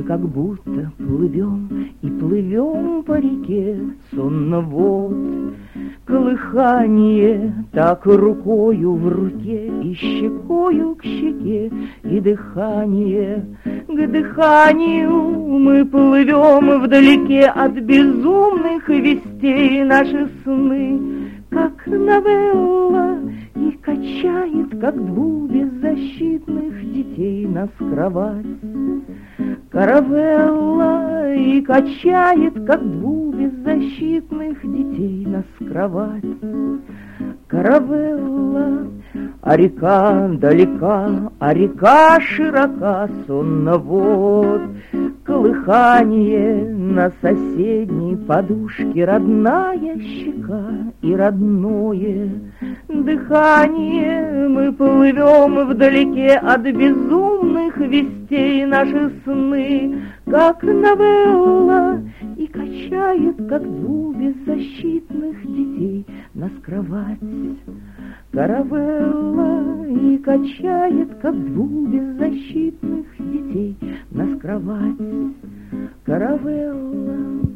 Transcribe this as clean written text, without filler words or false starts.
как будто плывем и плывем по реке, сонно вот. Колыхание так рукою в руке и щекою к щеке, и дыхание к дыханию. Мы плывем вдалеке от безумных вестей, наши сны, как новелла, и качает, как двух беззащитных детей, нас кровать. Каравелла, и качает, как двух беззащитных детей, нас кровать. Каравелла, а река далека, а река широка, сонно вот. Колыхание на соседней подушке, родная щека и родное дыхание. Мы плывем вдалеке от безумных вестей, наши сны, как новелла, и качает, как двух беззащитных детей, нас кровать. Каравелла, и качает, как двух беззащитных детей, нас кровать. Каравелла.